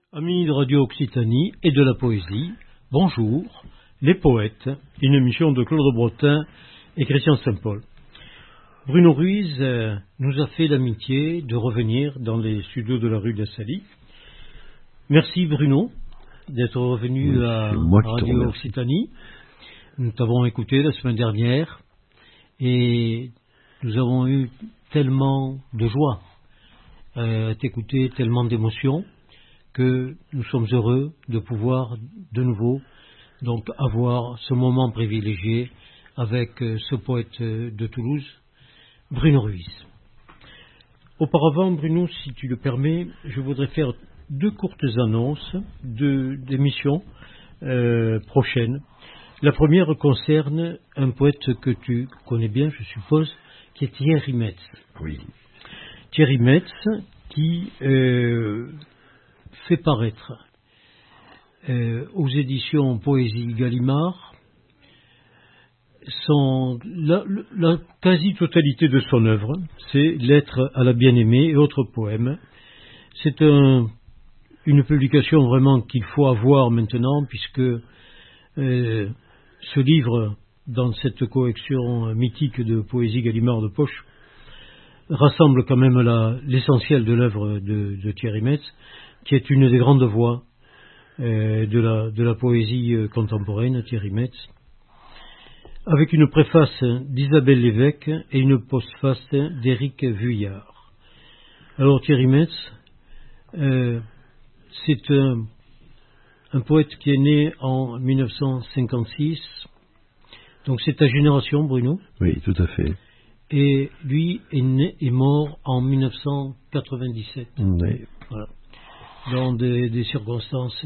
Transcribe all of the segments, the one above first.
Amis de Radio Occitanie et de la poésie, bonjour, les poètes, une émission de Claude Bretin et Christian Saint-Paul. Bruno Ruiz nous a fait l'amitié de revenir dans les studios de la rue de Saly. Merci Bruno d'être revenu à Radio Occitanie. Nous t'avons écouté la semaine dernière et nous avons eu tellement de joie à t'écouter, tellement d'émotions, que nous sommes heureux de pouvoir de nouveau donc avoir ce moment privilégié avec ce poète de Toulouse, Bruno Ruiz. Auparavant, Bruno, si tu le permets, je voudrais faire deux courtes annonces d'émissions prochaines. La première concerne un poète que tu connais bien, je suppose, qui est Thierry Metz. Oui. Thierry Metz, qui fait paraître aux éditions Poésie Gallimard la quasi-totalité de son œuvre, c'est Lettres à la bien-aimée et autres poèmes. C'est une publication vraiment qu'il faut avoir maintenant, puisque ce livre, dans cette collection mythique de Poésie Gallimard de poche, rassemble quand même l'essentiel de l'œuvre de Thierry Metz, qui est une des grandes voix de la poésie contemporaine, Thierry Metz, avec une préface d'Isabelle Lévesque et une postface d'Éric Vuillard. Alors Thierry Metz, c'est un poète qui est né en 1956, donc c'est ta génération, Bruno. Oui, tout à fait. Et lui est mort en 1997. Oui. Voilà. Dans des circonstances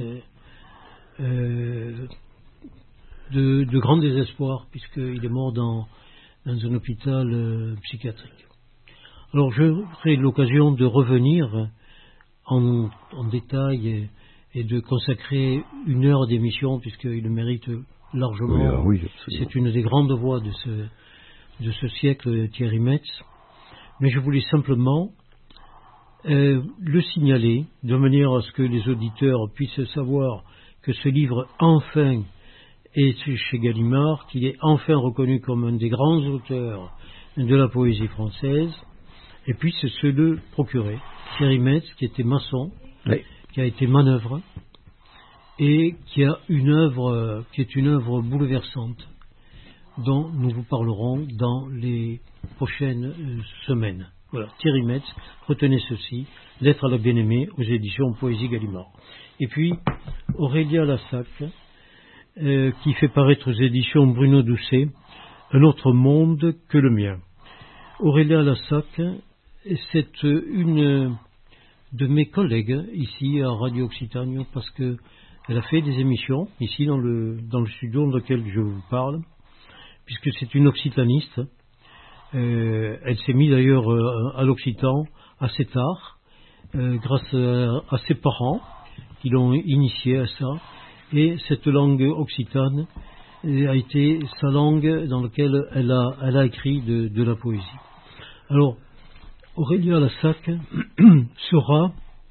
de grand désespoir, puisqu'il est mort dans un hôpital psychiatrique. Alors j'aurai l'occasion de revenir en détail et de consacrer une heure d'émission, puisqu'il le mérite largement. Oui, c'est une des grandes voix de ce siècle, Thierry Metz. Mais je voulais simplement le signaler, de manière à ce que les auditeurs puissent savoir que ce livre, enfin, est chez Gallimard, qu'il est enfin reconnu comme un des grands auteurs de la poésie française, et puis se le procurer. Thierry Metz, qui était maçon, oui, qui a été manœuvre, et qui a une œuvre bouleversante, dont nous vous parlerons dans les prochaines semaines. Voilà, Thierry Metz, retenez ceci, Lettres à la bien-aimée aux éditions Poésie Gallimard. Et puis, Aurélia Lassac, qui fait paraître aux éditions Bruno Doucet, Un autre monde que le mien. Aurélia Lassac, c'est une de mes collègues ici à Radio Occitanie, parce qu'elle a fait des émissions ici dans le studio dans lequel je vous parle, puisque c'est une occitaniste. Elle s'est mise d'ailleurs à l'occitan assez tard, grâce à ses parents qui l'ont initiée à ça. Et cette langue occitane a été sa langue dans laquelle elle a écrit de la poésie. Alors, Aurélia Lassac sera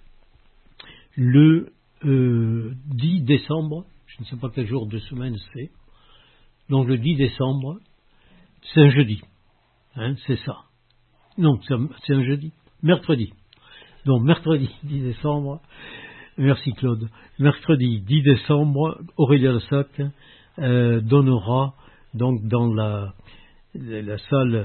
le 10 décembre, je ne sais pas quel jour de semaine c'est, donc le 10 décembre, c'est un jeudi. C'est ça. Non, c'est un jeudi. Mercredi. Donc, mercredi 10 décembre. Merci Claude. Mercredi 10 décembre, Aurélia Lassac donnera donc dans la salle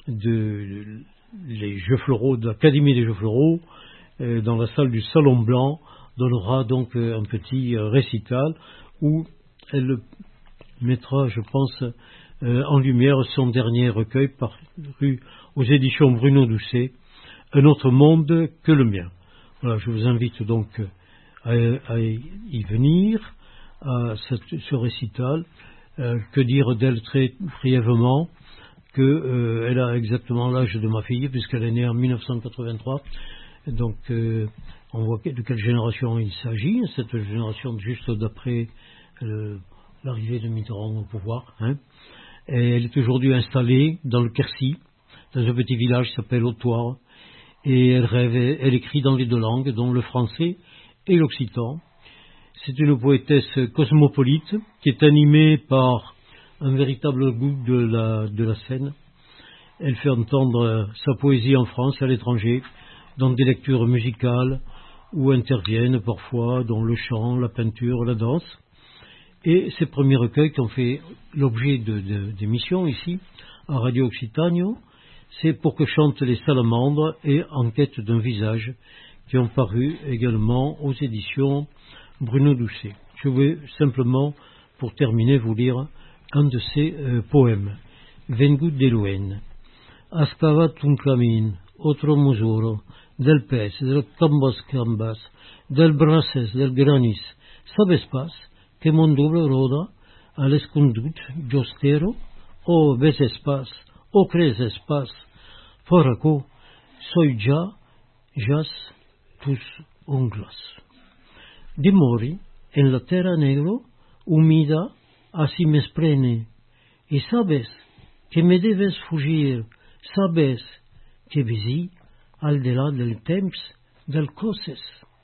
les Jeux Floraux, de l'Académie des Jeux Floraux, dans la salle du Salon Blanc, donnera donc un petit récital où elle mettra, je pense, en lumière son dernier recueil paru aux éditions Bruno Doucet, Un autre monde que le mien. Voilà, je vous invite donc à y venir, à ce récital. Que dire d'elle très brièvement, qu'elle a exactement l'âge de ma fille, puisqu'elle est née en 1983. Donc on voit de quelle génération il s'agit, cette génération juste d'après l'arrivée de Mitterrand au pouvoir. Et elle est aujourd'hui installée dans le Quercy, dans un petit village qui s'appelle Autoire, et elle écrit dans les deux langues, dont le français et l'occitan. C'est une poétesse cosmopolite qui est animée par un véritable goût de la scène. Elle fait entendre sa poésie en France, à l'étranger, dans des lectures musicales où interviennent parfois dans le chant, la peinture, la danse. Et ces premiers recueils qui ont fait l'objet d'émissions ici, à Radio Occitano, c'est Pour que chantent les salamandres et En quête d'un visage, qui ont paru également aux éditions Bruno Doucet. Je vais simplement, pour terminer, vous lire un de ses poèmes. Vengut de Luen. Ascavat un camin, otro musuro, del pez, del cambas, del braces, del granis. Sabes pas que mon double roda a l'escondut jostero, o veces pas, o creces pas, foraco, soy jas tus unglas. De mori en la terra negro, humida, así me sprene, y sabes que me debes fugir, sabes que visi al delà del temps del coses.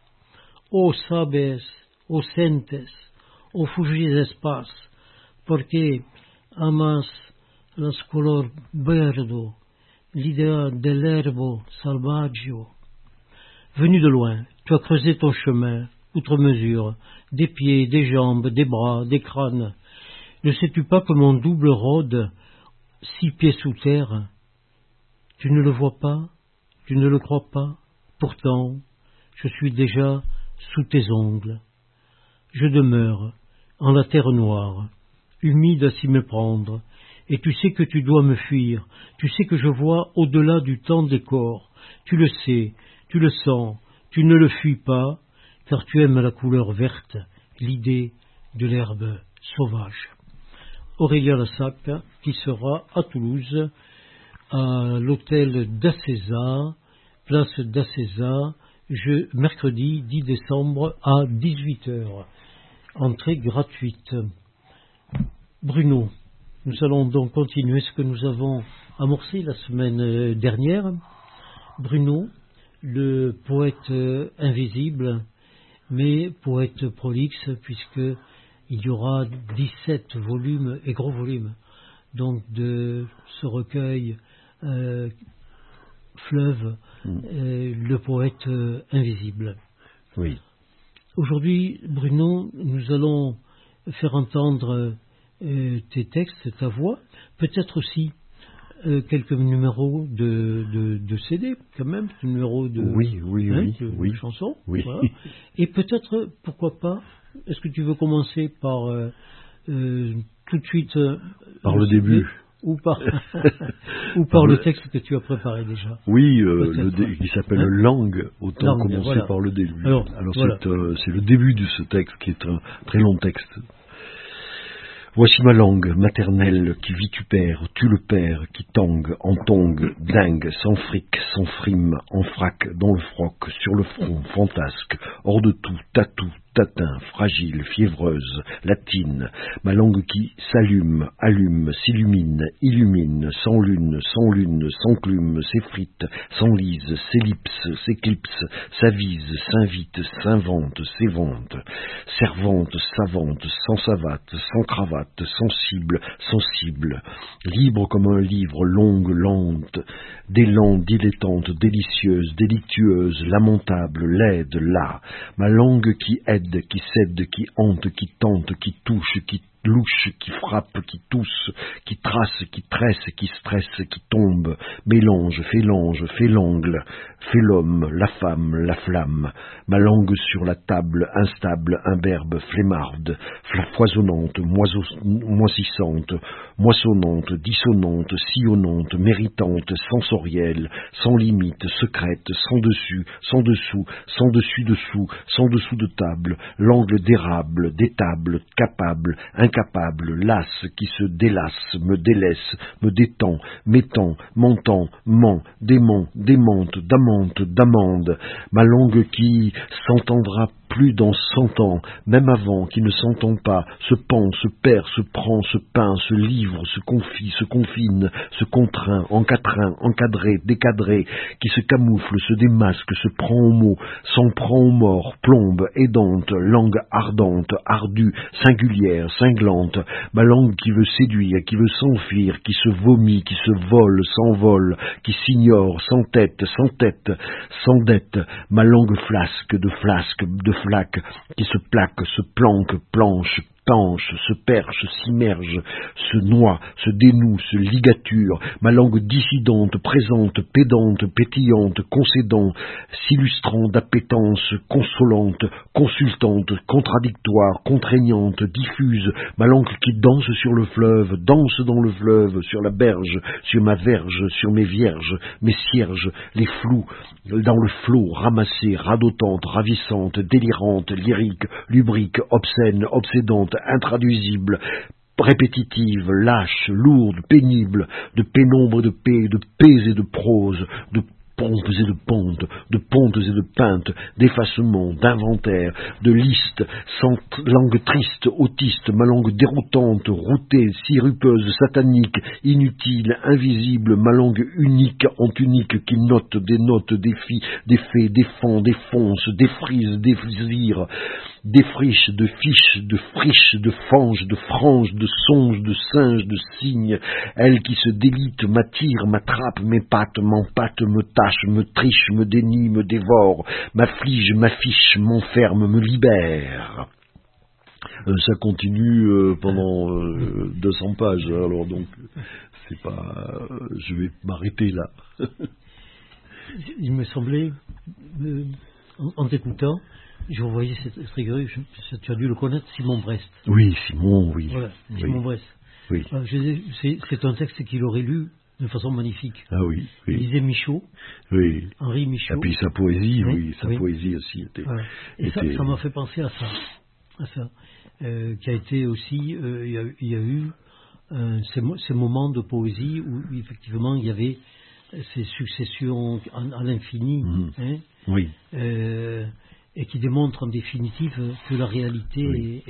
O sabes, o sentes, o fugides pas, porque amas las color verdo, l'idea del herbo salvaggio. Venu de loin, tu as creusé ton chemin, outre mesure, des pieds, des jambes, des bras, des crânes. Ne sais-tu pas que mon double rôde 6 pieds sous terre? Tu ne le vois pas, tu ne le crois pas, pourtant, je suis déjà sous tes ongles. Je demeure en la terre noire, humide à s'y méprendre, et tu sais que tu dois me fuir, tu sais que je vois au-delà du temps des corps, tu le sais, tu le sens, tu ne le fuis pas, car tu aimes la couleur verte, l'idée de l'herbe sauvage. Aurélien Lassac, qui sera à Toulouse, à l'hôtel d'Acésa, place d'Acésa, mercredi 10 décembre à 18h. Entrée gratuite. Bruno, nous allons donc continuer ce que nous avons amorcé la semaine dernière. Bruno, le poète invisible, mais poète prolixe, puisque il y aura 17 volumes, et gros volumes, donc de ce recueil Fleuve, le poète invisible. Oui. Aujourd'hui, Bruno, nous allons faire entendre tes textes, ta voix, peut-être aussi quelques numéros de CD, quand même, numéros de, oui. chansons. Oui. Voilà. Et peut-être, pourquoi pas, est-ce que tu veux commencer par tout de suite... par le début ou par le texte que tu as préparé déjà. Oui, qui s'appelle Langue, autant commencer voilà. par le début. Alors voilà. C'est le début de ce texte qui est un très long texte. Voici ma langue maternelle qui vitupère, tue le père, qui tangue, en tongue, dingue, sans fric, sans frime, en frac, dans le froc, sur le front, fantasque, hors de tout, tatou, tatin, fragile, fiévreuse, latine, ma langue qui s'allume, allume, s'illumine, illumine, s'enlune, s'enclume, s'effrite, s'enlise, s'ellipse, s'éclipse, s'avise, s'invite, s'invente, s'évente, servante, savante, sans savate, sans cravate, sensible, sensible, libre comme un livre, longue, lente, d'élan, dilettante, délicieuse, délictueuse, lamentable, laide, là, ma langue qui aide, qui cède, qui hante, qui tente, qui touche, qui louche, qui frappe, qui tousse, qui trace, qui tresse, qui stresse, qui tombe, mélange, fait l'angle, fait l'homme, la femme, la flamme, ma langue sur la table, instable, imberbe, flemmarde, foisonnante, moisissante, moissonnante, dissonante, sillonnante, méritante, sensorielle, sans limite, secrète, sans dessus, sans dessous, sans dessus-dessous, sans dessous de table, l'angle d'érable, d'étable, capable, incapable, lasse, qui se délasse, me délaisse, me détend, m'étend, mentant, ment, dément, démente, d'amante, d'amende, ma langue qui s'entendra plus dans 100 ans, même avant, qui ne s'entend pas, se pend, se perd, se prend, se peint, se livre, se confie, se confine, se contraint, encadré, décadré, qui se camoufle, se démasque, se prend au mot, s'en prend aux morts, plombe, aidante, langue ardente, ardue, singulière, cinglante, ma langue qui veut séduire, qui veut s'enfuir, qui se vomit, qui se vole, s'envole, qui s'ignore, sans tête, s'endette, ma langue flasque, de flaque, qui se plaque, se planque, planche, penche, se perche, s'immerge, se noie, se dénoue, se ligature, ma langue dissidente, présente, pédante, pétillante, concédant, s'illustrant d'appétence, consolante, consultante, contradictoire, contraignante, diffuse, ma langue qui danse sur le fleuve, danse dans le fleuve, sur la berge, sur ma verge, sur mes vierges, mes cierges, les flous, dans le flot, ramassée, radotante, ravissante, délirante, lyrique, lubrique, obscène, obsédante, intraduisible, répétitive, lâche, lourde, pénible, de pénombre de paix, de paix et de prose, de pompes et de pontes et de peintes, d'effacement, d'inventaire, de listes, sans langue triste, autiste, ma langue déroutante, routée, sirupeuse, satanique, inutile, invisible, ma langue unique, antunique, qui note, dénote, défie, défait, défend, défonce, défrise, désire, défriche, de fiche, de friche, de fange, de frange, de songe, de singe, de cygne, elle qui se délite, m'attire, m'attrape, m'épate, m'empâte, me tâche, me triche, me dénie, me dévore, m'afflige, m'affiche, m'enferme, me libère. Ça continue pendant 200 pages, alors donc c'est pas... je vais m'arrêter là. Il me semblait, en t'écoutant, je revoyais cette rigueur, tu as dû le connaître, Simon Brest. Oui, Simon, oui. Voilà, Simon Brest. Oui. C'est un texte qu'il aurait lu de façon magnifique. Ah oui, oui. Il lisait Michaud, oui. Henri Michaud. Et puis sa poésie, sa poésie aussi était... Voilà. Et ça m'a fait penser à ça. Qui a été aussi, il y a eu ces moments de poésie où effectivement il y avait ces successions à l'infini, oui. Et qui démontrent en définitive que la réalité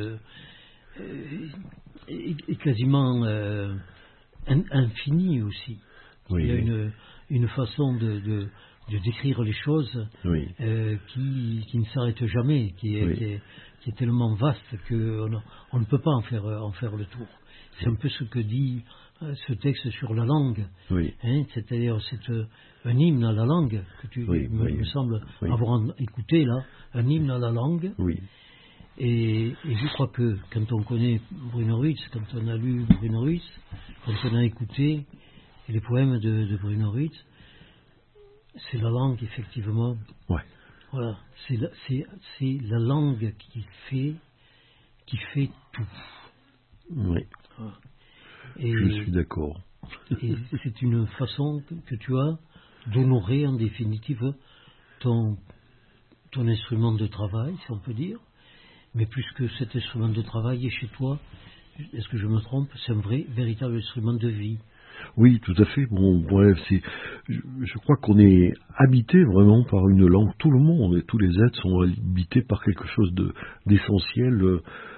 est quasiment infinie aussi. Oui, il y a une façon de décrire les choses qui ne s'arrête jamais, qui est tellement vaste qu'on ne peut pas en faire le tour. C'est un peu ce que dit ce texte sur la langue. Oui. C'est-à-dire c'est un hymne à la langue que tu me semble avoir écouté là, un hymne à la langue. Oui. Et je crois que quand on connaît Bruno Ruiz, quand on a lu Bruno Ruiz, quand on a écouté les poèmes de Bruno Ruiz, c'est la langue effectivement. Ouais. Voilà, c'est la langue qui fait tout. Oui. Voilà. Je suis d'accord. Et c'est une façon que tu as d'honorer en définitive ton instrument de travail, si on peut dire. Mais plus que cet instrument de travail est chez toi, est-ce que je me trompe, c'est un véritable instrument de vie. Oui, tout à fait. Bon, bref, je crois qu'on est habité vraiment par une langue. Tout le monde et tous les êtres sont habités par quelque chose d'essentiel,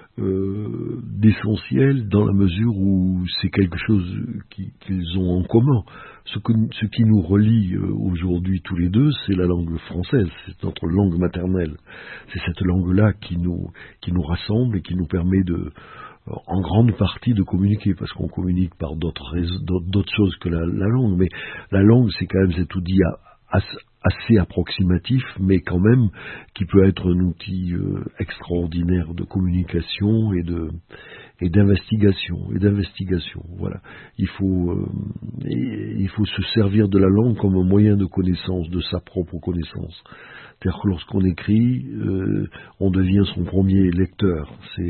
dans la mesure où c'est quelque chose qu'ils ont en commun. Ce qui nous relie aujourd'hui tous les deux, c'est la langue française, c'est notre langue maternelle. C'est cette langue-là qui nous rassemble et qui nous permet en grande partie de communiquer, parce qu'on communique par d'autres choses que la langue, mais la langue c'est quand même cet outil assez approximatif, mais quand même qui peut être un outil extraordinaire de communication et d'investigation. Voilà. Il faut se servir de la langue comme un moyen de connaissance, de sa propre connaissance. C'est-à-dire que lorsqu'on écrit, on devient son premier lecteur.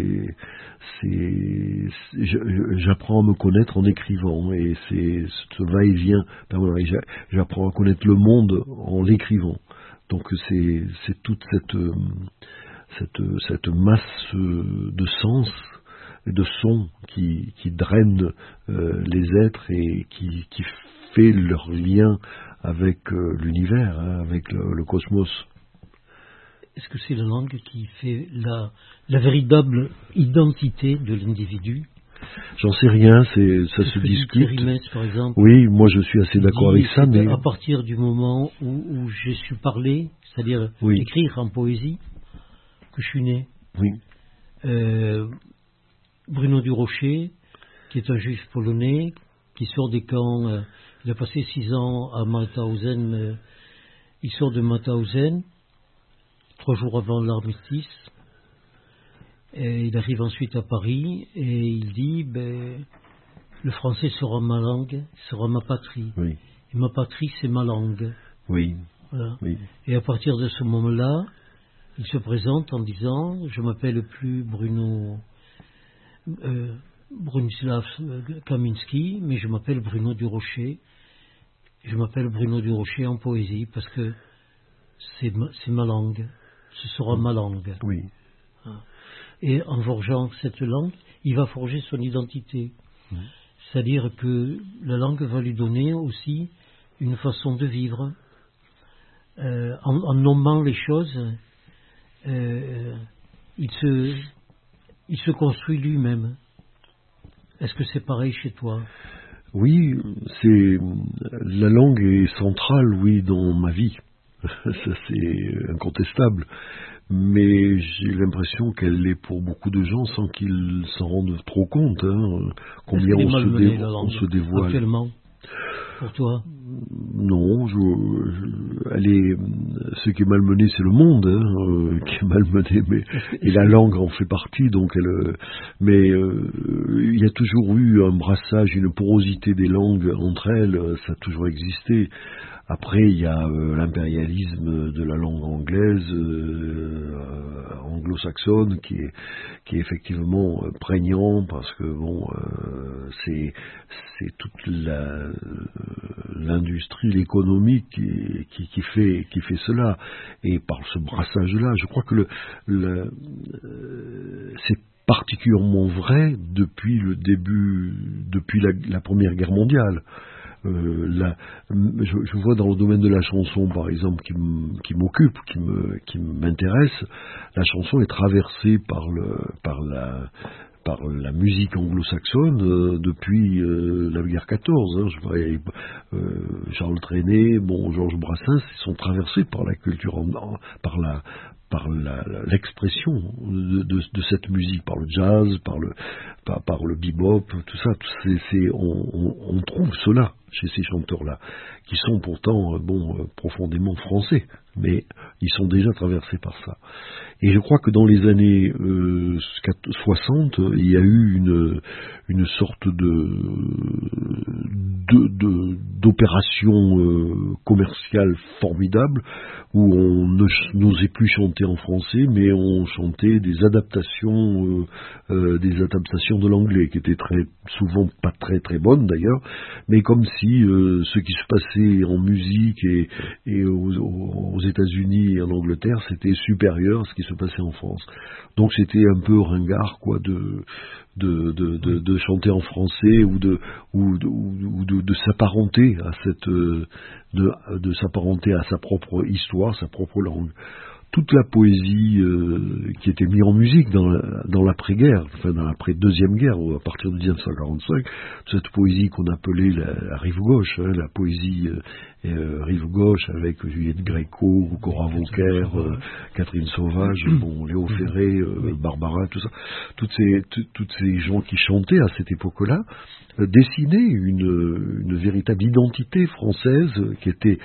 J'apprends à me connaître en écrivant, et c'est ce va-et-vient. J'apprends à connaître le monde en l'écrivant. Donc c'est toute cette masse de sens et de sons qui draine les êtres et qui fait leur lien avec l'univers, avec le cosmos. est-ce que c'est la langue qui fait la véritable identité de l'individu? J'en sais rien, ça se discute. Thierry Metz, par exemple. Oui, moi je suis assez d'accord avec ça, mais à partir du moment où j'ai su parler, c'est-à-dire écrire en poésie, que je suis né. Oui. Bruno Durocher, qui est un juif polonais, qui sort des camps, il a passé 6 ans à Mauthausen, il sort de Mauthausen, 3 jours avant l'armistice, et il arrive ensuite à Paris, et il dit, le français sera ma langue, sera ma patrie. Oui. Et ma patrie, c'est ma langue. Oui. Voilà. Oui. Et à partir de ce moment-là, il se présente en disant, je m'appelle plus Bronislaw Kaminski, mais je m'appelle Bruno Durocher. Je m'appelle Bruno Durocher en poésie parce que c'est ma langue. Ce sera ma langue. Oui. Et en forgeant cette langue, il va forger son identité. C'est-à-dire que la langue va lui donner aussi une façon de vivre. En nommant les choses, il se construit lui-même. Est-ce que c'est pareil chez toi? Oui, la langue est centrale, oui, dans ma vie. Ça, c'est incontestable. Mais j'ai l'impression qu'elle l'est pour beaucoup de gens sans qu'ils s'en rendent trop compte. Combien on se dévoile. Actuellement, pour toi? Non, ce qui est malmené, c'est le monde qui est malmené, et la langue en fait partie. Donc, mais il y a toujours eu un brassage, une porosité des langues entre elles. Ça a toujours existé. Après, il y a l'impérialisme de la langue anglaise, anglo-saxonne, qui est effectivement prégnant parce que c'est toute l'industrie, l'économie qui fait cela. Et par ce brassage-là, je crois que c'est particulièrement vrai depuis le début, depuis la Première Guerre mondiale. Je vois dans le domaine de la chanson, par exemple, qui m'occupe, qui m'intéresse, la chanson est traversée par la musique anglo-saxonne depuis la guerre 14. Je voyais Charles Trenet, Georges Brassens, ils sont traversés par la culture, par l'expression de cette musique, par le jazz, par le bebop, tout ça. On trouve cela chez ces chanteurs-là, qui sont pourtant profondément français, mais ils sont déjà traversés par ça. Et je crois que dans les années 60, il y a eu une sorte d'opération commerciale formidable où on n'osait plus chanter en français, mais on chantait des adaptations de l'anglais, qui étaient très souvent pas très très bonnes d'ailleurs, mais comme si ce qui se passait en musique et aux États-Unis et en Angleterre, c'était supérieur à ce qui se passait en France. Donc c'était un peu ringard, quoi, de chanter en français ou de s'apparenter à de s'apparenter à sa propre histoire, sa propre langue. Toute la poésie qui était mise en musique dans l'après-guerre, enfin dans l'après-deuxième guerre, à partir de 1945, cette poésie qu'on appelait la rive gauche, la poésie rive gauche avec Juliette Gréco, Cora Vauquer, Catherine Sauvage, Léo Ferré, Barbara, tout ça, toutes ces gens qui chantaient à cette époque-là dessinaient une véritable identité française qui était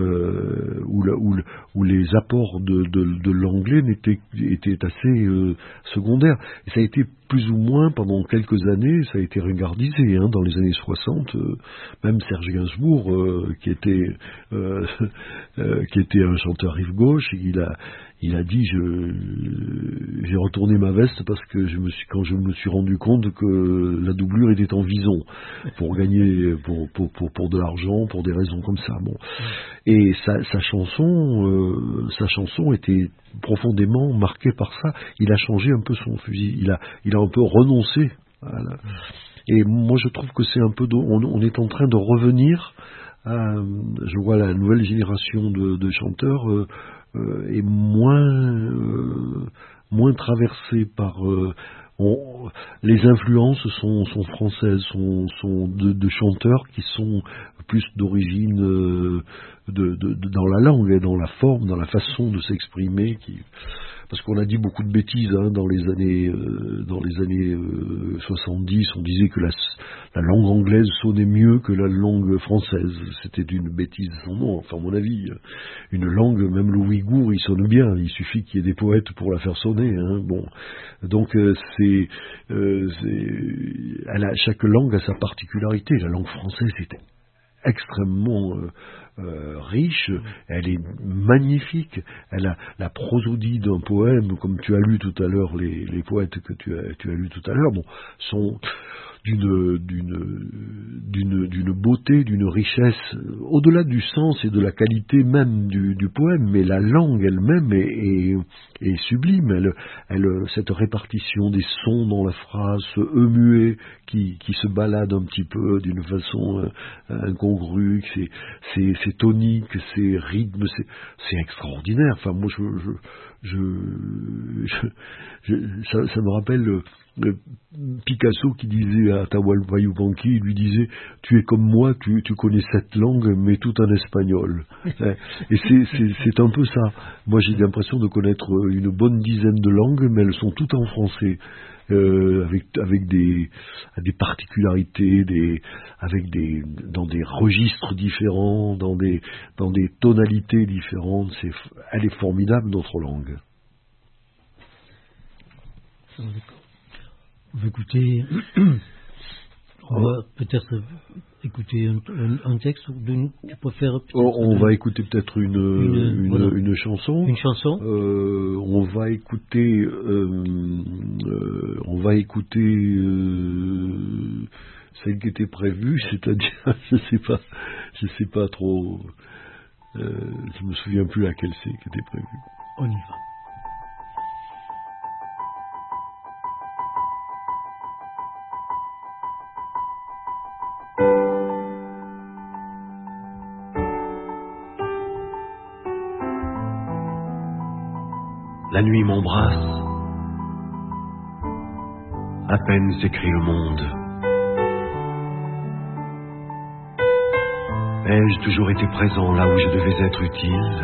où les apports de l'anglais étaient assez secondaires. Et ça a été plus ou moins, pendant quelques années, ça a été ringardisé. Dans les années 60, même Serge Gainsbourg, qui était un chanteur rive gauche, il a dit j'ai retourné ma veste parce que quand je me suis rendu compte que la doublure était en vison pour gagner pour de l'argent, pour des raisons comme ça. Et sa chanson était profondément marquée par ça. Il a changé un peu son fusil. Il a un peu renoncé. Et moi je trouve que c'est un peu on est en train de revenir. Je vois la nouvelle génération de chanteurs est moins traversée par les influences sont françaises, sont de chanteurs qui sont plus d'origine dans la langue, et dans la forme, dans la façon de s'exprimer. Parce qu'on a dit beaucoup de bêtises dans les années 70, on disait que la langue anglaise sonnait mieux que la langue française. C'était une bêtise sans nom. Enfin, à mon avis, une langue, même le ouïghour, il sonne bien. Il suffit qu'il y ait des poètes pour la faire sonner. Bon, donc chaque langue a sa particularité. La langue française est extrêmement riche, elle est magnifique, elle a la prosodie d'un poème, comme tu as lu tout à l'heure, les poètes que tu as lu tout à l'heure, sont d'une beauté, d'une richesse, au-delà du sens et de la qualité même du poème, mais la langue elle-même est sublime. Cette répartition des sons dans la phrase, ce E muet qui se balade un petit peu d'une façon incongrue, c'est tonique, c'est rythme, c'est extraordinaire. Enfin, moi, ça me rappelle Picasso qui disait à Atahualpa Yupanqui, il lui disait: tu es comme moi, tu connais cette langue, mais tout en espagnol. Et c'est un peu ça. Moi, j'ai l'impression de connaître une bonne dizaine de langues, mais elles sont toutes en français. Avec des particularités, dans des registres différents, dans des tonalités différentes. Elle est formidable, notre langue. On va écouter. On va peut-être écouter un texte ou tu préfères. On va écouter peut-être une chanson. Une chanson. On va écouter. Celle qui était prévue, c'est-à-dire, je sais pas trop. Je me souviens plus laquelle c'est qui était prévue. On y va. La nuit m'embrasse, à peine s'écrit le monde. Ai-je toujours été présent là où je devais être utile?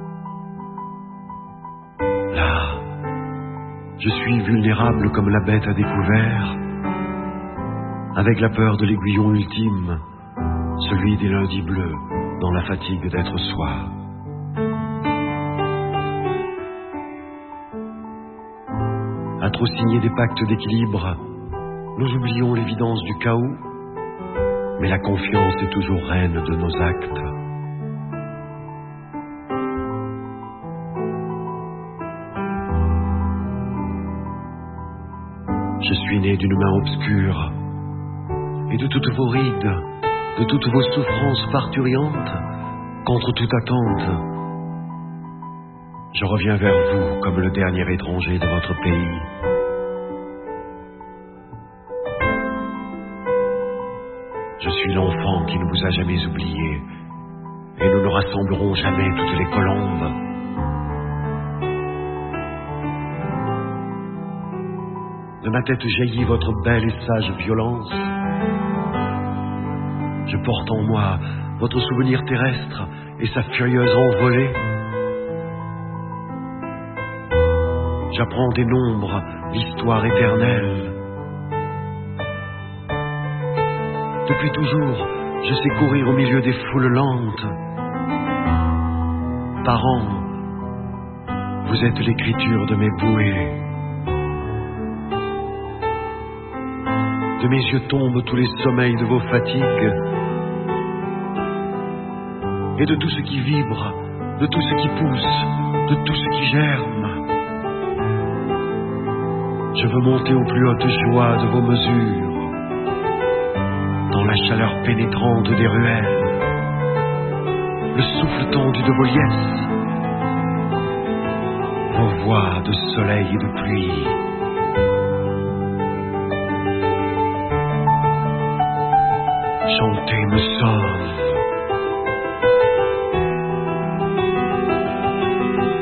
Là, je suis vulnérable comme la bête à découvert, avec la peur de l'aiguillon ultime, celui des lundis bleus dans la fatigue d'être soi. À trop signer des pactes d'équilibre, nous oublions l'évidence du chaos, mais la confiance est toujours reine de nos actes. Je suis né d'une main obscure, et de toutes vos rides, de toutes vos souffrances parturiantes, contre toute attente, je reviens vers vous comme le dernier étranger de votre pays. Je suis l'enfant qui ne vous a jamais oublié, et nous ne rassemblerons jamais toutes les colombes. De ma tête jaillit votre belle et sage violence. Je porte en moi votre souvenir terrestre et sa furieuse envolée. J'apprends des nombres l'histoire éternelle. Depuis toujours, je sais courir au milieu des foules lentes. Parents, vous êtes l'écriture de mes bouées. De mes yeux tombent tous les sommeils de vos fatigues. Et de tout ce qui vibre, de tout ce qui pousse, de tout ce qui germe. Je veux monter aux plus hautes joies de vos mesures, dans la chaleur pénétrante des ruelles, le souffle tendu de vos liesses, vos voix de soleil et de pluie. Chanter me sauve.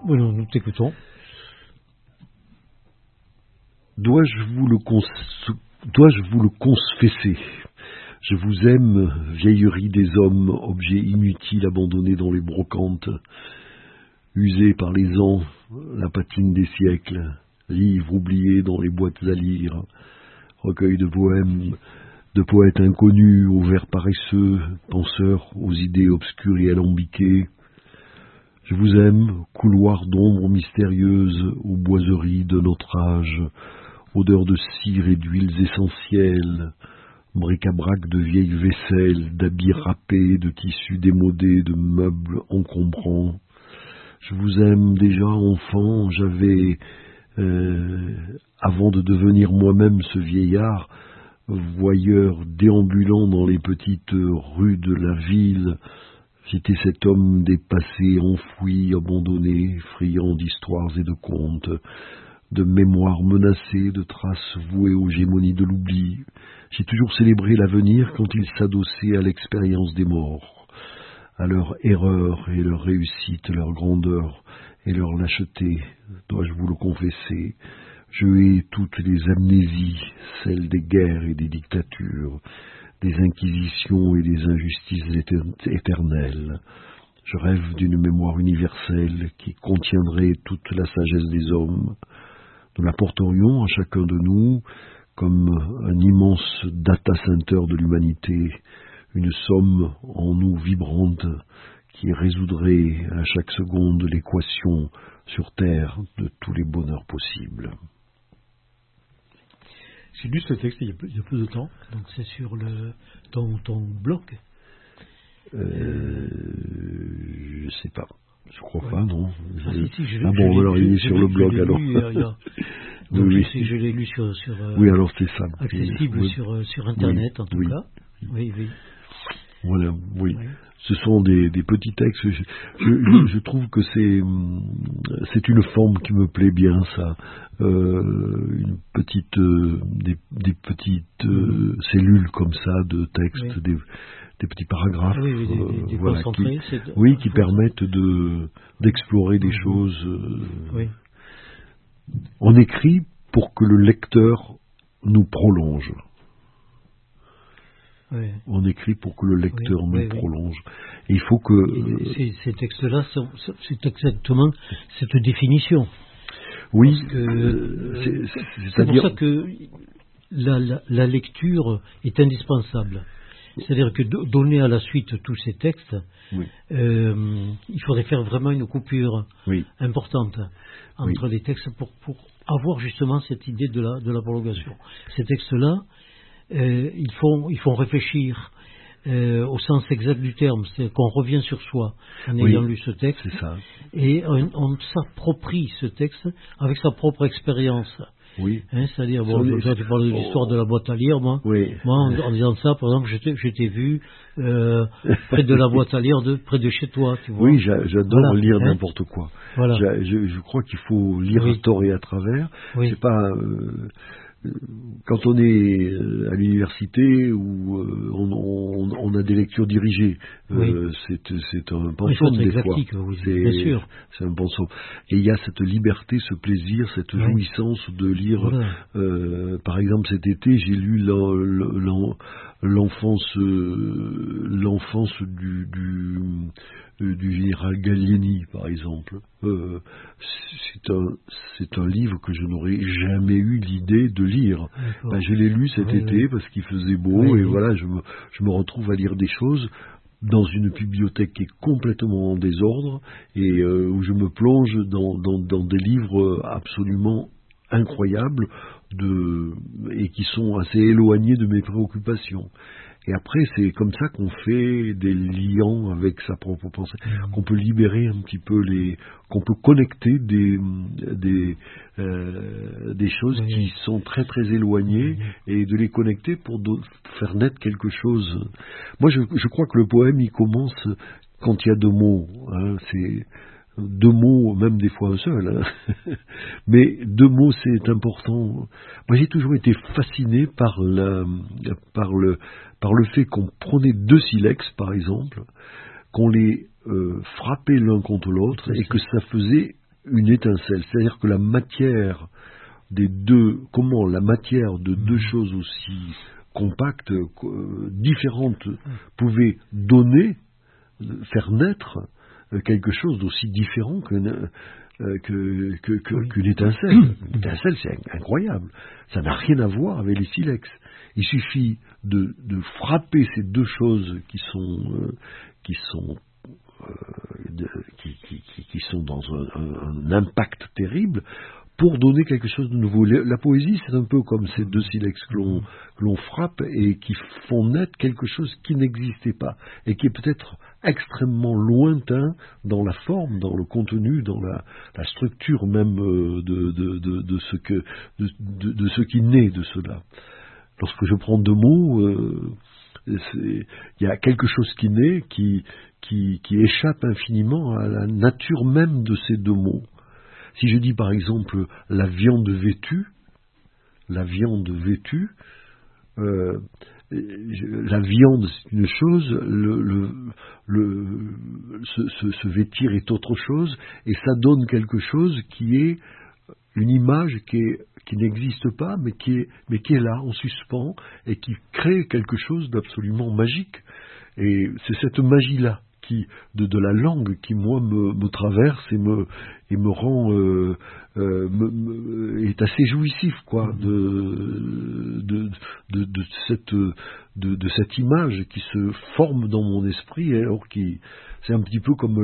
Oui, nous t'écoutons. Dois-je vous le confesser? Je vous aime, vieillerie des hommes, objet inutile abandonné dans les brocantes, usé par les ans, la patine des siècles, livre oublié dans les boîtes à lire, recueil de poèmes, de poètes inconnus aux vers paresseux, penseurs aux idées obscures et alambiquées. Je vous aime, couloir d'ombre mystérieuse aux boiseries de notre âge, odeur de cire et d'huiles essentielles, bric-à-brac de vieilles vaisselles, d'habits râpés, de tissus démodés, de meubles encombrants. Je vous aime déjà enfant, j'avais, avant de devenir moi-même ce vieillard, voyeur déambulant dans les petites rues de la ville, j'étais cet homme dépassé, enfoui, abandonné, friand d'histoires et de contes, de mémoires menacées, de traces vouées aux gémonies de l'oubli. J'ai toujours célébré l'avenir quand il s'adossait à l'expérience des morts, à leur erreur et leur réussite, leur grandeur et leur lâcheté, dois-je vous le confesser. Je hais toutes les amnésies, celles des guerres et des dictatures, des inquisitions et des injustices éternelles. Je rêve d'une mémoire universelle qui contiendrait toute la sagesse des hommes. Nous l'apporterions à chacun de nous comme un immense data center de l'humanité, une somme en nous vibrante qui résoudrait à chaque seconde l'équation sur Terre de tous les bonheurs possibles. J'ai lu ce texte il y a peu de temps, donc c'est sur ton blog. Je sais pas. Je crois pas, non. Bon, alors il est sur le blog, alors. Oui. Je l'ai lu sur oui, alors c'est ça. Accessible oui. sur Internet, en tout cas. Oui. Voilà, oui. Ce sont des petits textes. Je trouve que c'est une forme qui me plaît bien, ça. Une petite, des petites cellules comme ça de textes, des petits paragraphes, des voilà, concentrés, qui permettent d'explorer des choses. On écrit pour que le lecteur nous prolonge. On écrit pour que le lecteur nous prolonge. Et il faut que... Ces textes-là, c'est exactement cette définition. Oui. C'est pour ça que la lecture est indispensable. C'est-à-dire que donner à la suite tous ces textes, il faudrait faire vraiment une coupure importante entre les textes pour avoir justement cette idée de la prolongation. Ces textes-là, ils font réfléchir au sens exact du terme, c'est qu'on revient sur soi en ayant lu ce texte, c'est ça. Et on s'approprie ce texte avec sa propre expérience. Oui. C'est-à-dire, quand tu parles de l'histoire de la boîte à lire, moi en disant ça, par exemple, je t'ai vu près de la boîte à lire, près de chez toi, tu vois. Oui, j'adore lire n'importe quoi. Voilà. Je crois qu'il faut lire à tort et à travers. C'est pas... quand on est à l'université où on a des lectures dirigées, c'est un pensum des fois. Bien sûr. C'est un pensum. Et il y a cette liberté, ce plaisir, cette jouissance de lire. Par exemple, cet été, j'ai lu l'enfance du général Gallieni, par exemple. C'est un livre que je n'aurais jamais eu l'idée de lire. Je l'ai lu cet été parce qu'il faisait beau et voilà, je me retrouve à lire des choses dans une bibliothèque qui est complètement en désordre et où je me plonge dans des livres absolument incroyables et qui sont assez éloignés de mes préoccupations. Et après, c'est comme ça qu'on fait des liens avec sa propre pensée, qu'on peut libérer un petit peu qu'on peut connecter des choses qui sont très très éloignées et de les connecter pour faire naître quelque chose. Moi, je crois que le poème, il commence quand il y a deux mots. C'est deux mots, même des fois un seul. Mais deux mots, c'est important. Moi, j'ai toujours été fasciné par le fait qu'on prenait deux silex, par exemple, qu'on les frappait l'un contre l'autre et que ça faisait une étincelle. C'est-à-dire que la matière des deux, comment la matière de deux choses aussi compactes, différentes, pouvait donner, faire naître quelque chose d'aussi différent qu'une étincelle. Une étincelle, c'est incroyable. Ça n'a rien à voir avec les silex. Il suffit de frapper ces deux choses qui sont dans un impact terrible pour donner quelque chose de nouveau. La poésie, c'est un peu comme ces deux silex que l'on frappe et qui font naître quelque chose qui n'existait pas et qui est peut-être extrêmement lointain dans la forme, dans le contenu, dans la structure même de ce qui naît de cela. Lorsque je prends deux mots, il y a quelque chose qui naît, qui échappe infiniment à la nature même de ces deux mots. Si je dis par exemple la viande vêtue, la viande c'est une chose, se vêtir est autre chose, et ça donne quelque chose qui est une image qui n'existe pas, mais qui est là, en suspens, et qui crée quelque chose d'absolument magique. Et c'est cette magie-là de la langue qui, moi, me traverse et me rend est assez jouissif, quoi, de cette image qui se forme dans mon esprit, alors c'est un petit peu comme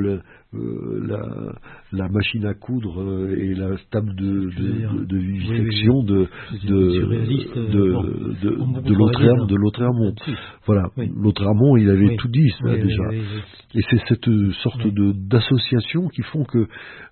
la machine à coudre et la table de vivisection de Lautréamont. Voilà, oui. Lautréamont, il avait tout dit, ça, déjà. Oui. Et c'est cette sorte d'association qui font que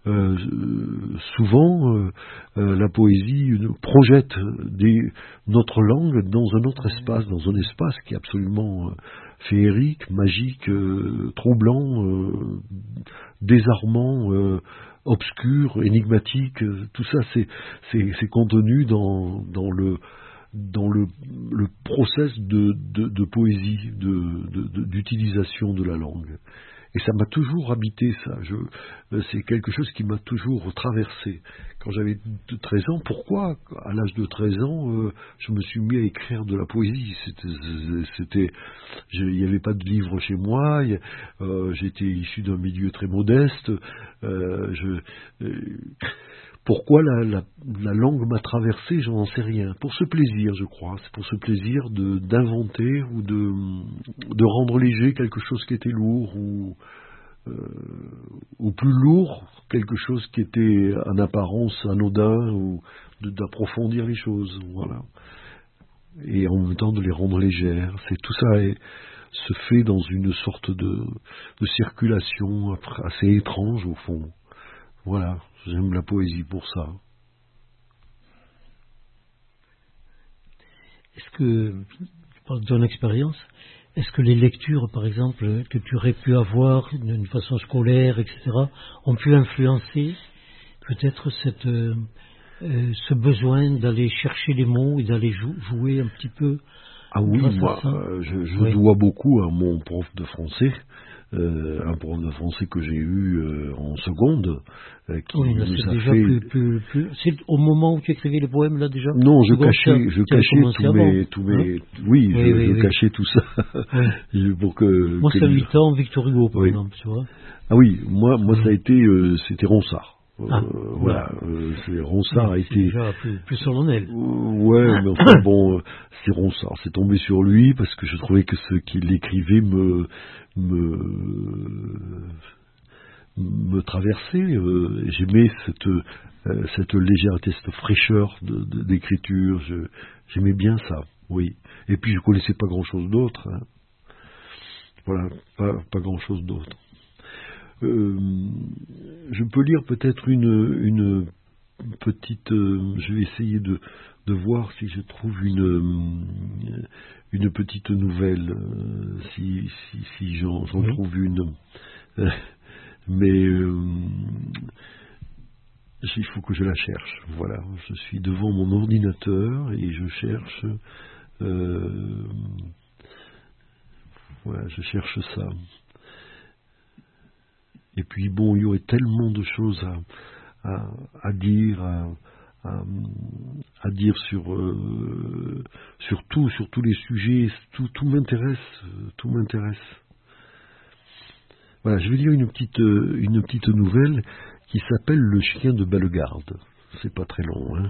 souvent la poésie projette notre langue dans un autre espace, dans un espace qui est absolument féerique, magique, troublant, désarmant, obscur, énigmatique. Tout ça, c'est contenu dans le process de poésie, d'utilisation de la langue. Et ça m'a toujours habité, ça. C'est quelque chose qui m'a toujours traversé. Quand j'avais 13 ans, pourquoi, à l'âge de 13 ans, je me suis mis à écrire de la poésie? Il n'y avait pas de livre chez moi, j'étais issu d'un milieu très modeste. Pourquoi la langue m'a traversé, je n'en sais rien. Pour ce plaisir, je crois. C'est pour ce plaisir d'inventer ou de rendre léger quelque chose qui était lourd ou plus lourd, quelque chose qui était en apparence anodin, ou d'approfondir les choses. Voilà. Et en même temps de les rendre légères. Tout ça se fait dans une sorte de circulation assez étrange au fond. Voilà. J'aime la poésie pour ça. Est-ce que, je parle de ton expérience, est-ce que les lectures, par exemple, que tu aurais pu avoir d'une façon scolaire, etc., ont pu influencer peut-être ce besoin d'aller chercher les mots et d'aller jouer un petit peu? Ah oui, moi, je dois beaucoup à mon prof de français. Un prof de français que j'ai eu en seconde, qui nous a déjà fait... C'est au moment où tu écrivais les poèmes, là, déjà? Non, je cachais tous mes... Oui, je cachais tout ça. Oui. Pour que, moi, c'est 8 ans, Victor Hugo, par exemple, tu vois. Ah oui, moi ça a été... c'était Ronsard. Voilà, Ronsard a été déjà plus solennel. Ouais, mais enfin bon, c'est Ronsard. C'est tombé sur lui parce que je trouvais que ce qu'il écrivait me traversait. J'aimais cette légèreté, cette fraîcheur d'écriture. J'aimais bien ça. Oui. Et puis je connaissais pas grand chose d'autre. Hein. Voilà, pas grand chose d'autre. Je peux lire peut-être une petite... je vais essayer de voir si je trouve une petite nouvelle, si j'en trouve une. Mais il faut que je la cherche. Voilà, je suis devant mon ordinateur et je cherche... voilà, je cherche ça. Et puis bon, il y aurait tellement de choses à dire, à dire sur tous les sujets. Tout m'intéresse. Voilà, je vais lire une petite nouvelle qui s'appelle Le chien de Bellegarde. C'est pas très long, hein.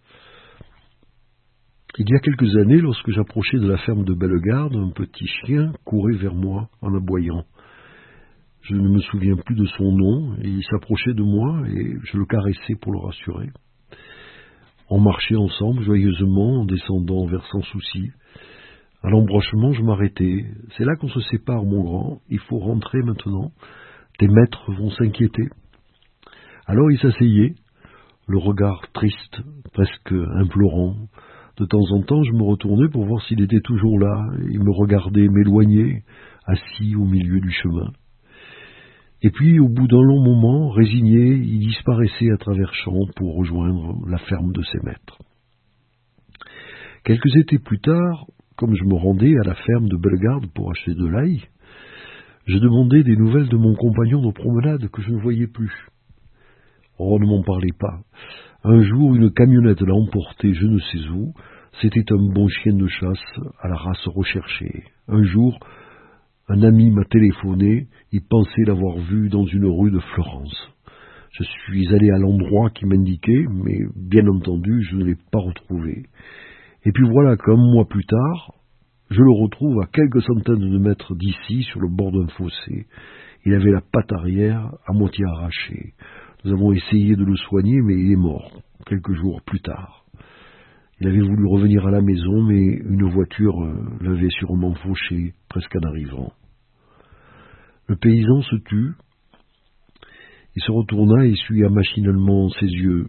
Il y a quelques années, lorsque j'approchais de la ferme de Bellegarde, un petit chien courait vers moi en aboyant. Je ne me souviens plus de son nom, et il s'approchait de moi, et je le caressais pour le rassurer. On marchait ensemble, joyeusement, en descendant vers Sans Souci. À l'embranchement, je m'arrêtais. C'est là qu'on se sépare, mon grand. Il faut rentrer maintenant. Tes maîtres vont s'inquiéter. Alors il s'asseyait, le regard triste, presque implorant. De temps en temps, je me retournais pour voir s'il était toujours là. Il me regardait m'éloigner, assis au milieu du chemin. Et puis, au bout d'un long moment, résigné, il disparaissait à travers champs pour rejoindre la ferme de ses maîtres. Quelques étés plus tard, comme je me rendais à la ferme de Bellegarde pour acheter de l'ail, je demandais des nouvelles de mon compagnon de promenade que je ne voyais plus. Oh, ne m'en parlez pas. Un jour, une camionnette l'a emporté je ne sais où. C'était un bon chien de chasse à la race recherchée. Un jour, un ami m'a téléphoné. Il pensait l'avoir vu dans une rue de Florence. Je suis allé à l'endroit qui m'indiquait, mais bien entendu, je ne l'ai pas retrouvé. Et puis voilà qu'un mois plus tard, je le retrouve à quelques centaines de mètres d'ici, sur le bord d'un fossé. Il avait la patte arrière à moitié arrachée. Nous avons essayé de le soigner, mais il est mort, quelques jours plus tard. Il avait voulu revenir à la maison, mais une voiture l'avait sûrement fauché, presque en arrivant. Le paysan se tut. Il se retourna et essuya machinalement ses yeux.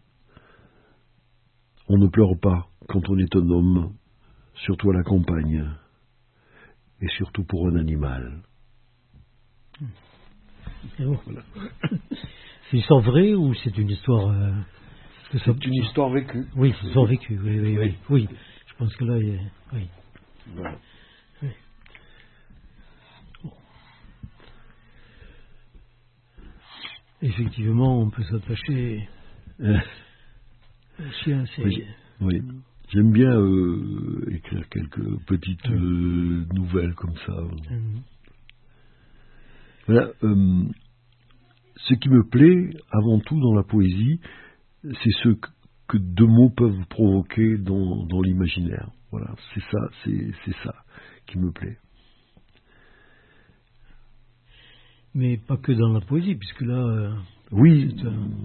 On ne pleure pas quand on est un homme, surtout à la campagne, et surtout pour un animal. Voilà. C'est une histoire vraie ou c'est une histoire... C'est une histoire vécue. Oui, c'est une histoire vécue, oui. Je pense que là, oui. Voilà. Oui. Bon. Effectivement, on peut s'attacher... Le chien, c'est... Oui. J'aime bien écrire quelques petites nouvelles comme ça. Voilà. Ce qui me plaît avant tout dans la poésie, c'est ce que deux mots peuvent provoquer dans l'imaginaire. Voilà, c'est ça qui me plaît. Mais pas que dans la poésie, puisque là... oui.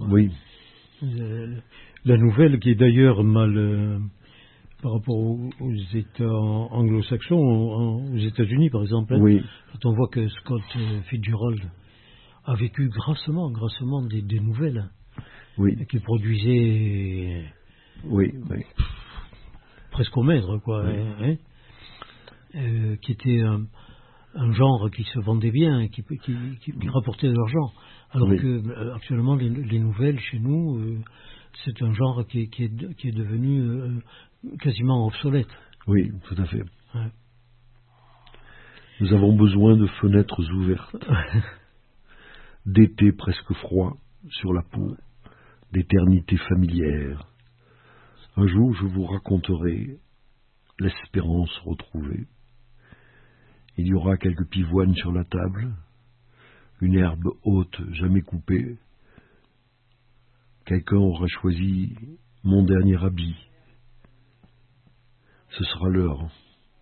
La nouvelle qui est d'ailleurs mal... par rapport aux États anglo-saxons, aux États-Unis par exemple, hein, oui. Quand on voit que Scott Fitzgerald a vécu grassement des nouvelles, oui. Qui produisaient presque au maître, quoi, oui. Qui était un genre qui se vendait bien, qui rapportait de l'argent, alors que actuellement les nouvelles chez nous, c'est un genre qui est devenu quasiment obsolète. Oui, tout à fait. Ouais. Nous avons besoin de fenêtres ouvertes, d'été presque froid sur la peau, d'éternité familière. Un jour, je vous raconterai l'espérance retrouvée. Il y aura quelques pivoines sur la table, une herbe haute jamais coupée. Quelqu'un aura choisi mon dernier habit. Ce sera l'heure.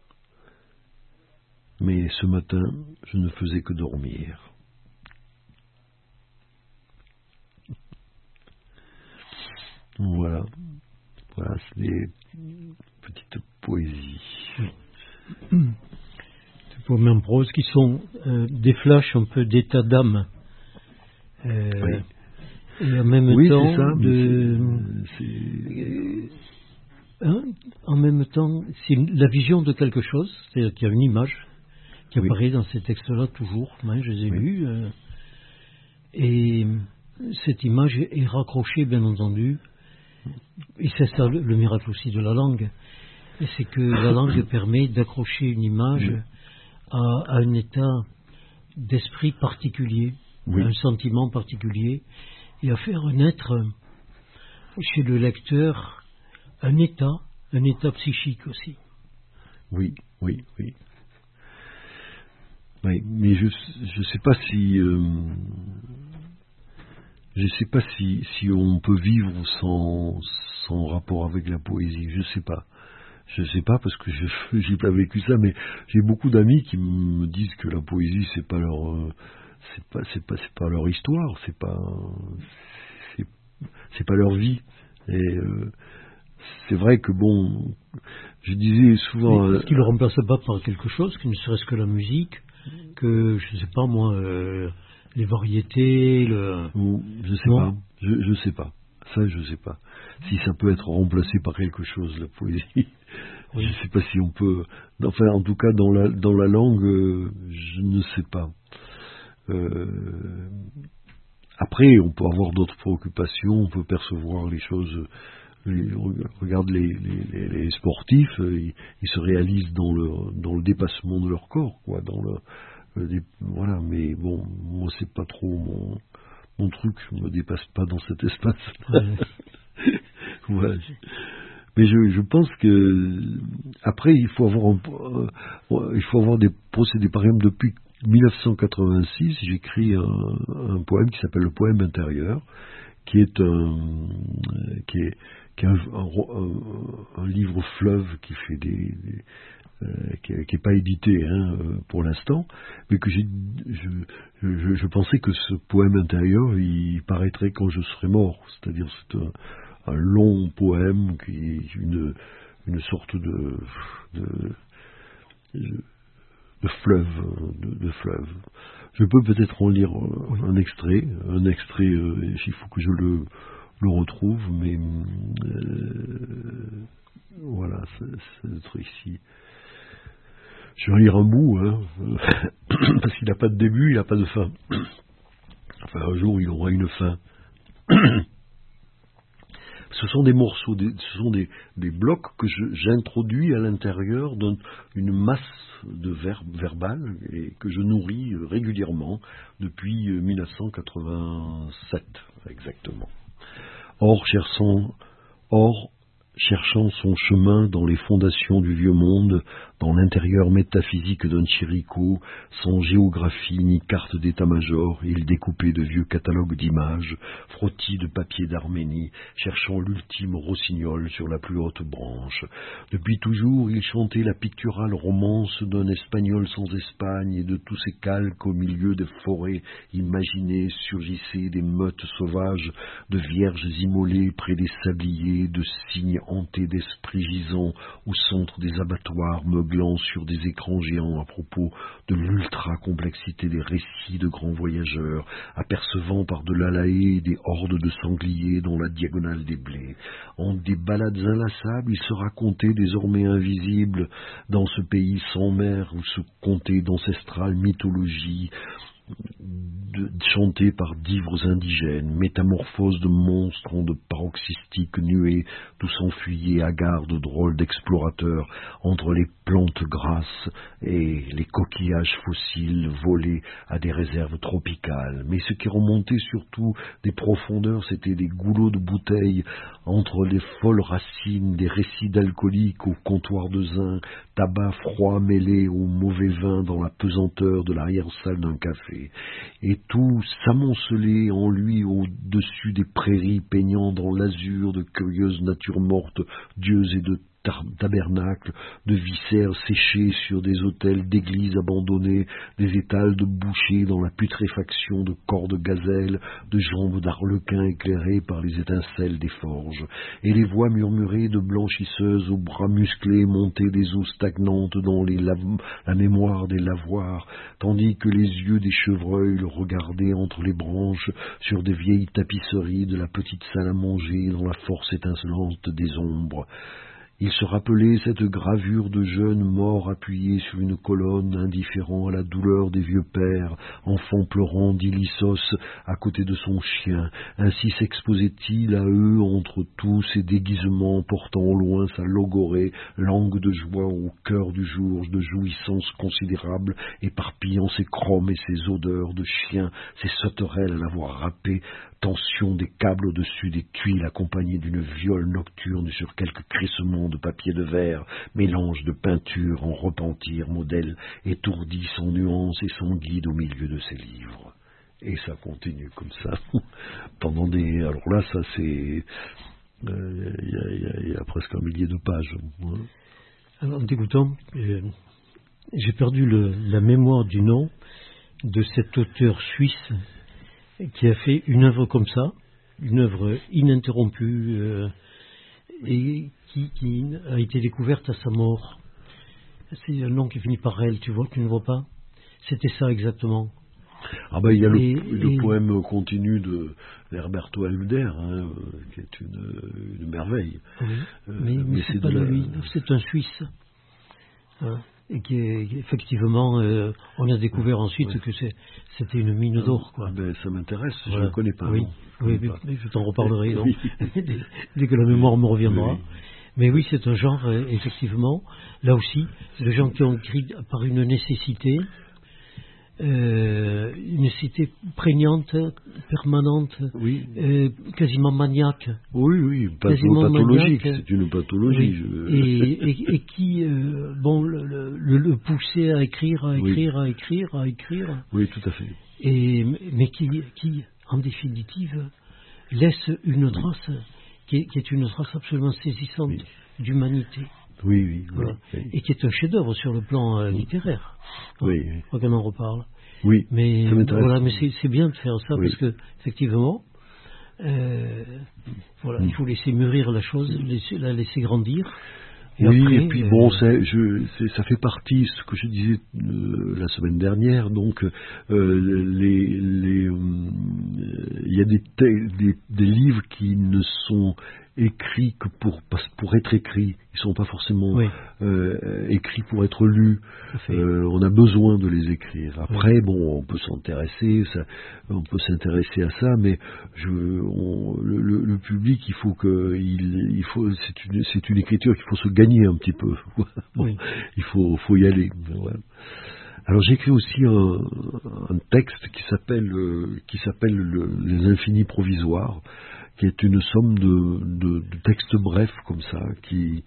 Mais ce matin, je ne faisais que dormir. Voilà, c'est des petites poésies. Des poèmes en prose qui sont des flashs un peu d'état d'âme. Oui. Et en même temps, en même temps, c'est la vision de quelque chose, c'est-à-dire qu'il y a une image qui apparaît dans ces textes-là toujours. Moi, je les ai lus. Et cette image est raccrochée, bien entendu. Et c'est ça le miracle aussi de la langue. Et c'est que la langue permet d'accrocher une image à un état d'esprit particulier, un sentiment particulier. et à faire naître chez le lecteur un état psychique aussi. Oui. Oui, mais je sais pas si on peut vivre sans rapport avec la poésie. Je sais pas parce que j'ai pas vécu ça, mais j'ai beaucoup d'amis qui me disent que la poésie c'est pas leur histoire, c'est pas leur vie. Et c'est vrai que bon, je disais souvent. Est-ce qu'il ne remplace pas par quelque chose qui ne serait-ce que la musique, que je sais pas moi, les variétés, je sais pas. Je sais pas. Ça, je sais pas. Si ça peut être remplacé par quelque chose, la poésie. Oui. Je sais pas si on peut. Enfin, en tout cas, dans la langue, je ne sais pas. Après, on peut avoir d'autres préoccupations, on peut percevoir les choses. Regarde les sportifs, ils se réalisent dans le dépassement de leur corps, quoi. Voilà. Mais bon, moi c'est pas trop mon truc. Je me dépasse pas dans cet espace. Ouais. Mais je pense que après il faut avoir des procédés. Par exemple, depuis 1986, j'écris un poème qui s'appelle le poème intérieur, qui est un livre fleuve qui fait qui est pas édité pour l'instant, mais que je pensais que ce poème intérieur il paraîtrait quand je serai mort, c'est-à-dire c'est un long poème qui est une sorte de fleuve, de fleuve. Je peux peut-être en lire un extrait, il faut que je le retrouve, mais voilà, c'est être ici. Je vais lire un bout, parce qu'il n'a pas de début, il n'a pas de fin. Enfin, un jour, il aura une fin. Ce sont des morceaux, ce sont des blocs que j'introduis à l'intérieur d'une masse de verbal et que je nourris régulièrement depuis 1987, exactement. Or, cherchant son chemin dans les fondations du vieux monde, dans l'intérieur métaphysique d'un Chirico, sans géographie ni carte d'état-major, il découpait de vieux catalogues d'images, frottis de papier d'Arménie, cherchant l'ultime rossignol sur la plus haute branche. Depuis toujours, il chantait la picturale romance d'un Espagnol sans Espagne, et de tous ces calques au milieu des forêts imaginées surgissaient des meutes sauvages, de vierges immolées près des sabliers, de cygnes hantés d'esprits gisants au centre des abattoirs, meuglant sur des écrans géants à propos de l'ultra-complexité des récits de grands voyageurs, apercevant par-delà la haie des hordes de sangliers dans la diagonale des blés. En des balades inlassables, il se racontait désormais invisible dans ce pays sans mer où se contait d'ancestrales mythologies, chanté par d'ivres indigènes, métamorphose de monstres en de paroxystiques nuées, d'où s'enfuyaient hagards de drôles d'explorateurs entre les plantes grasses et les coquillages fossiles volés à des réserves tropicales. Mais ce qui remontait surtout des profondeurs, c'était des goulots de bouteilles entre les folles racines, des récits d'alcooliques au comptoir de zinc, tabac froid mêlé au mauvais vin dans la pesanteur de l'arrière-salle d'un café. Et tout s'amoncelait en lui au-dessus des prairies peignant dans l'azur de curieuses natures mortes, dieux et de tabernacles, de viscères séchés sur des autels d'églises abandonnées, des étals de bouchers dans la putréfaction de corps de gazelles, de jambes d'arlequins éclairées par les étincelles des forges, et les voix murmurées de blanchisseuses aux bras musclés montaient des eaux stagnantes dans la mémoire des lavoirs, tandis que les yeux des chevreuils le regardaient entre les branches sur des vieilles tapisseries de la petite salle à manger dans la force étincelante des ombres. Il se rappelait cette gravure de jeune mort appuyé sur une colonne, indifférent à la douleur des vieux pères, enfant pleurant d'Ilissos à côté de son chien. Ainsi s'exposait-il à eux entre tous ses déguisements, portant au loin sa logorée, langue de joie au cœur du jour, de jouissance considérable, éparpillant ses chromes et ses odeurs de chien, ses sauterelles à l'avoir râpé, tension des câbles au-dessus des tuiles accompagnée d'une viole nocturne sur quelques crissements de papier de verre, mélange de peinture en repentir, modèle étourdi sans nuance et sans guide au milieu de ses livres. Et ça continue comme ça pendant des... Alors là, ça c'est... Il y a presque 1 millier de pages. Hein. Alors, en t'écoutant, j'ai perdu la mémoire du nom de cet auteur suisse qui a fait une œuvre comme ça, une œuvre ininterrompue et qui a été découverte à sa mort. C'est un nom qui finit par elle, tu ne vois pas? C'était ça exactement. Ah ben il y a le poème continu de Herberto Alder, hein, qui est une merveille. Oui, mais c'est pas lui, c'est un Suisse. Hein, et qui est effectivement, on a découvert ensuite que c'était une mine d'or, quoi. Ben, ça m'intéresse, voilà. Je ne connais pas. Oui, mais je t'en reparlerai donc, dès que la mémoire me reviendra. Oui. Mais oui, c'est un genre, effectivement, là aussi, les gens qui ont écrit par une nécessité prégnante, permanente, oui. Quasiment maniaque. Oui, pathologique, c'est une pathologie. Oui. Et qui, le poussait à écrire. Oui, tout à fait. Mais qui, en définitive, laisse une trace qui est une trace absolument saisissante d'humanité. Oui. Et qui est un chef-d'œuvre sur le plan littéraire. Oui. Je crois qu'on en reparle. Oui. Mais ça m'intéresse. voilà, mais c'est bien de faire ça parce que effectivement, il faut laisser mûrir la chose, la laisser grandir. Et puis bon, ça fait partie, ce que je disais la semaine dernière, donc il y a des livres qui ne sont écrits que pour être écrits, ils sont pas forcément écrits pour être lus. On a besoin de les écrire. Après, on peut s'intéresser à ça, mais le public, c'est une écriture qu'il faut se gagner un petit peu. Il faut y aller. Voilà. Alors j'ai écrit aussi un texte qui s'appelle Les Infinis Provisoires, qui est une somme de textes brefs comme ça, qui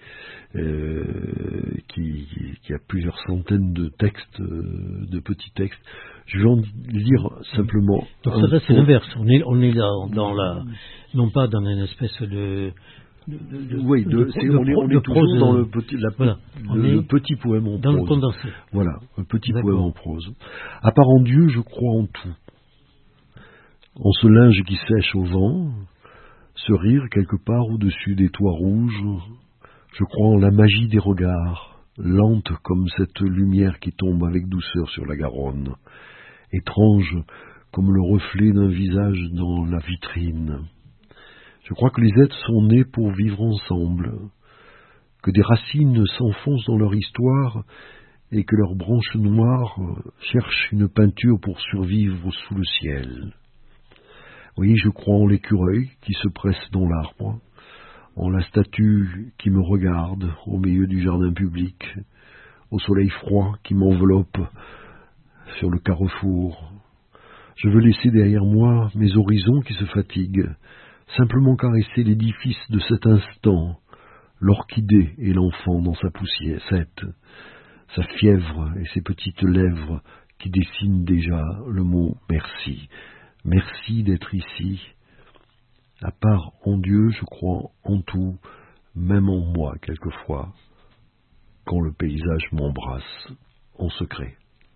a plusieurs centaines de textes, de petits textes. Je vais en lire simplement. Donc ça c'est l'inverse. On est là non pas dans une espèce de on est toujours dans le petit poème en prose. Dans le condensé. Voilà, un petit poème en prose. À part en Dieu, je crois en tout. En ce linge qui sèche au vent, ce rire quelque part au-dessus des toits rouges, je crois en la magie des regards, lente comme cette lumière qui tombe avec douceur sur la Garonne, étrange comme le reflet d'un visage dans la vitrine. Je crois que les êtres sont nés pour vivre ensemble, que des racines s'enfoncent dans leur histoire et que leurs branches noires cherchent une peinture pour survivre sous le ciel. Oui, je crois en l'écureuil qui se presse dans l'arbre, en la statue qui me regarde au milieu du jardin public, au soleil froid qui m'enveloppe sur le carrefour. Je veux laisser derrière moi mes horizons qui se fatiguent, simplement caresser l'édifice de cet instant, l'orchidée et l'enfant dans sa poussière, sa fièvre et ses petites lèvres qui dessinent déjà le mot merci. Merci d'être ici. À part en Dieu, je crois en tout, même en moi quelquefois, quand le paysage m'embrasse en secret.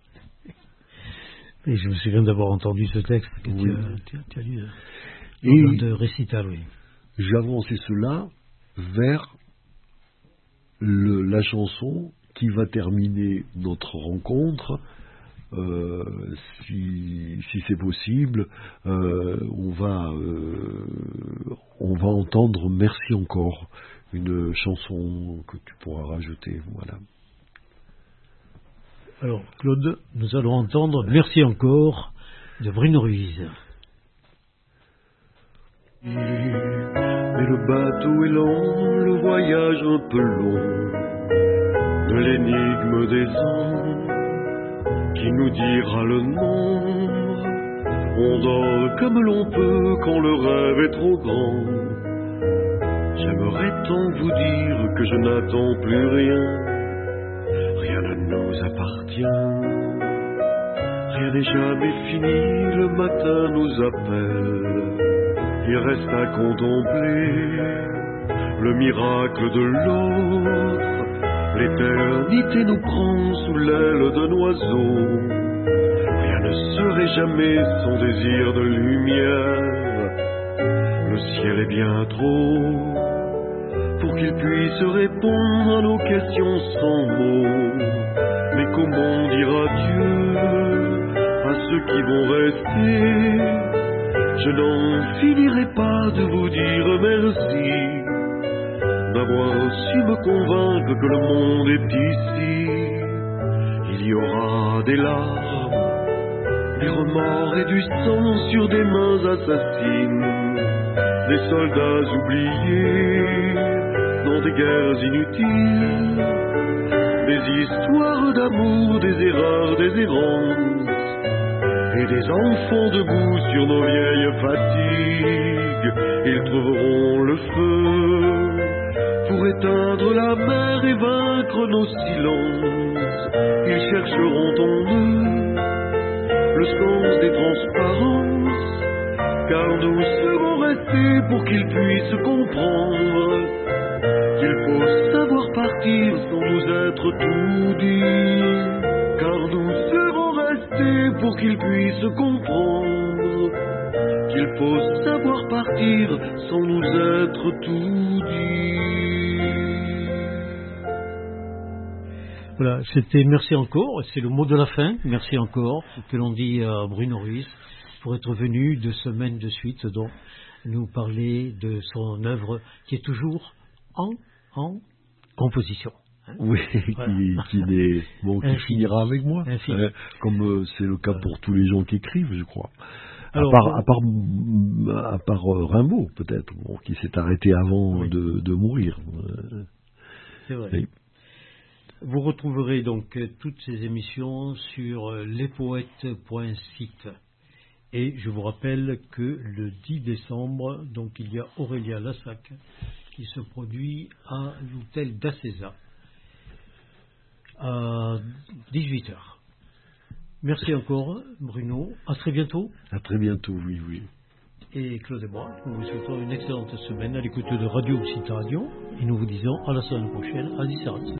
Et je me souviens d'avoir entendu ce texte que tu as lu de récital, oui. J'ai avancé cela vers la chanson qui va terminer notre rencontre. Si c'est possible, on va entendre Merci encore, une chanson que tu pourras rajouter. Voilà. Alors, Claude, nous allons entendre Merci encore de Bruno Ruiz. Mais le bateau est lent, le voyage un peu long, de l'énigme des ans, qui nous dira le nombre. On dort comme l'on peut quand le rêve est trop grand. J'aimerais tant vous dire que je n'attends plus rien. Rien ne nous appartient. Rien n'est jamais fini, le matin nous appelle. Il reste à contempler le miracle de l'autre. L'éternité nous prend sous l'aile d'un oiseau. Rien ne serait jamais son désir de lumière. Le ciel est bien trop pour qu'il puisse répondre à nos questions sans mots. Mais comment dire adieu à ceux qui vont rester? Je n'en finirai pas de vous dire merci d'avoir su me convaincre que le monde est ici. Il y aura des larmes, des remords et du sang sur des mains assassines, des soldats oubliés dans des guerres inutiles, des histoires d'amour, des erreurs, des errances, et des enfants debout sur nos vieilles fatigues. Ils trouveront le feu pour éteindre la mer et vaincre nos silences. Ils chercheront en eux le sens des transparences, car nous serons restés pour qu'ils puissent comprendre qu'il faut savoir partir sans nous être tout dit. Car nous serons restés pour qu'ils puissent comprendre qu'il faut savoir partir sans nous être tout dit. Voilà, c'était Merci encore, c'est le mot de la fin, Merci encore, que l'on dit à Bruno Ruiz, pour être venu 2 semaines de suite, donc nous parler de son œuvre qui est toujours en composition. Oui, voilà. qui finira avec moi, comme c'est le cas pour tous les gens qui écrivent, je crois. Alors, à part Rimbaud, peut-être, qui s'est arrêté avant de mourir. C'est vrai. Oui. Vous retrouverez donc toutes ces émissions sur lespoètes.site. Et je vous rappelle que le 10 décembre, donc il y a Aurélia Lassac qui se produit à l'hôtel d'Acesa à 18h. Merci encore, Bruno. À très bientôt. À très bientôt, oui. Et Claude et moi, nous vous souhaitons une excellente semaine à l'écoute de Radio Occitanie et nous vous disons à la semaine prochaine à 10h.